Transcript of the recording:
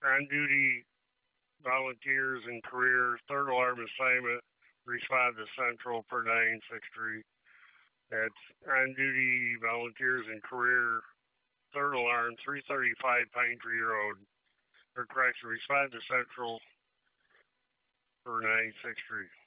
on duty volunteers and career, third alarm assignment, respond to Central per 963. That's on duty volunteers and career, third alarm, 335 Pine Tree Road. Or correction, respond to Central per 963.